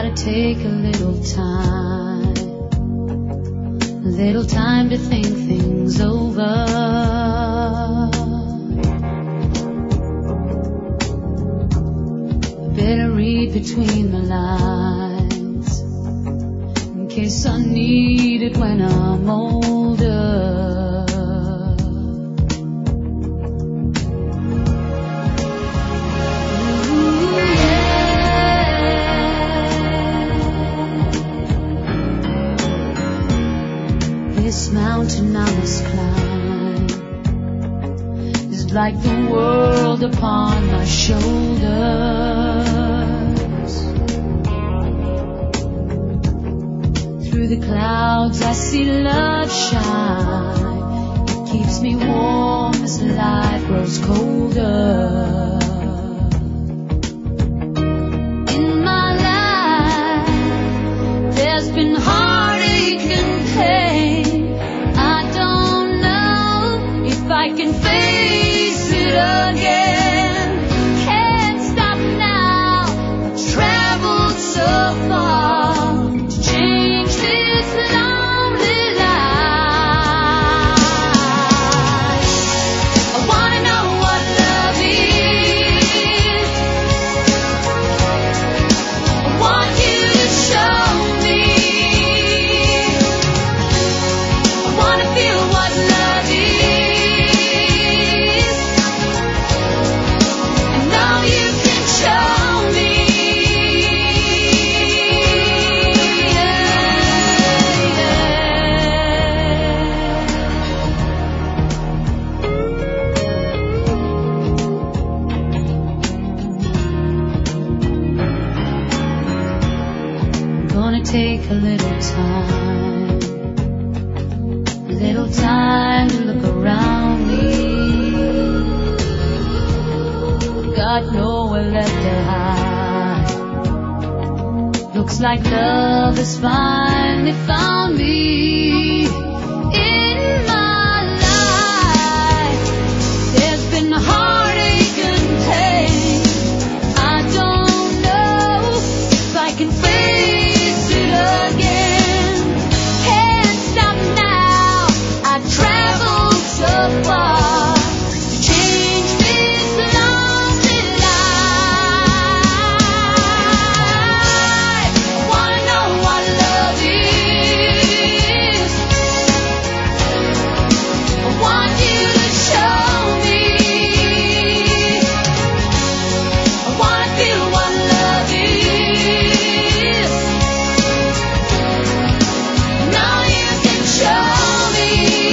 Gonna take a little time to think things over. Better read between the lines in case I need it when I'm older. This mountain I must climb is like the world upon my shoulders. Through the clouds I see love shine. It keeps me warm as life grows colder. In my life there's been heartache and pain. I can face it again. Can't stop now. I've traveled so far to change this lonely life. I wanna know what love is. I want you to show me. I wanna feel what love is. Take a little time to look around me. Got nowhere left to hide. Looks like love has finally found me. In my life there's been heartache and pain. I don't know if I can face it again. Can't stop now. I've traveled so far to change this lonely life. I wanna know what love is. I want you to show me. I wanna feel what love is. Now you can show me.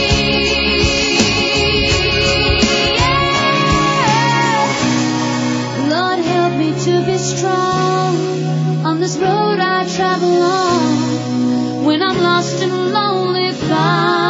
Yeah. Lord, help me to be strong on this road I travel on. When I'm lost and lonely, find